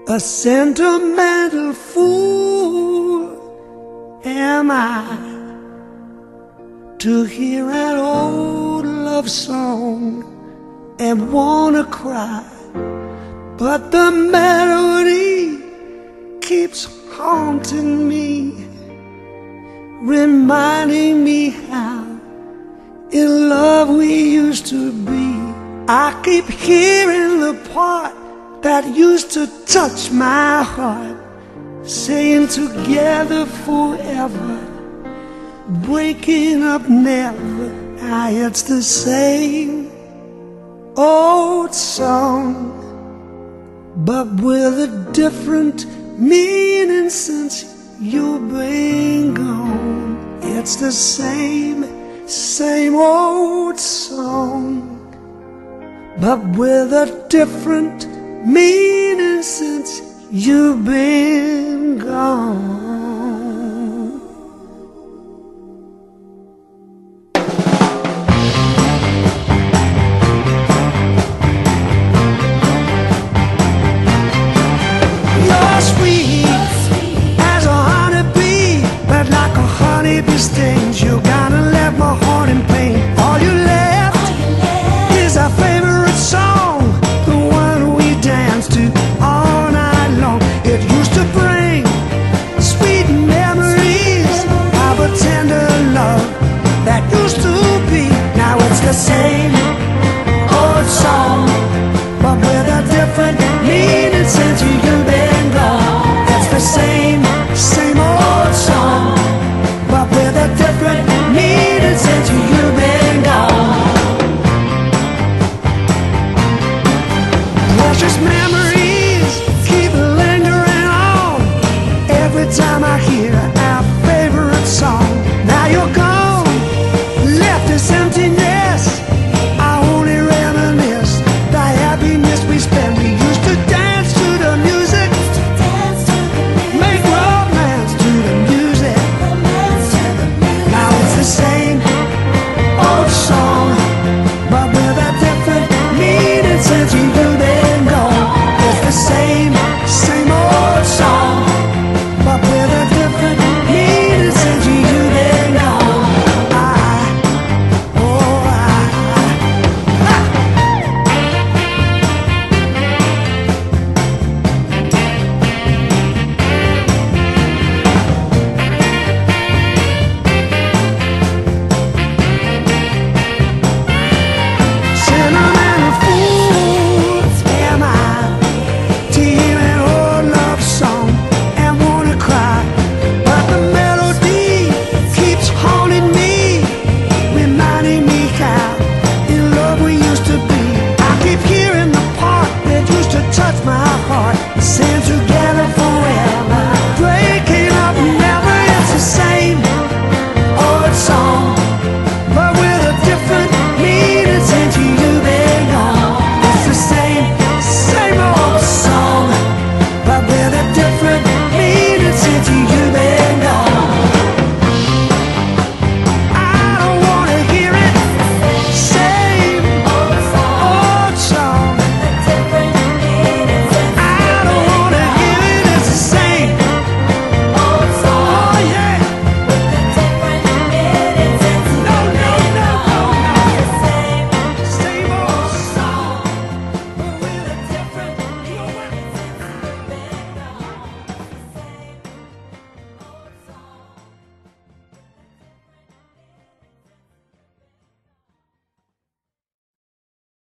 A sentimental fool am I to hear an old love song and wanna cry, but the melody keeps haunting me, reminding me how in love we used to be. I keep hearing the part that used to touch my heart, saying together forever, breaking up never. Ah, it's the same old song, but with a different meaning since you've been gone. It's the same old song, but with a different meaning since you've been gone.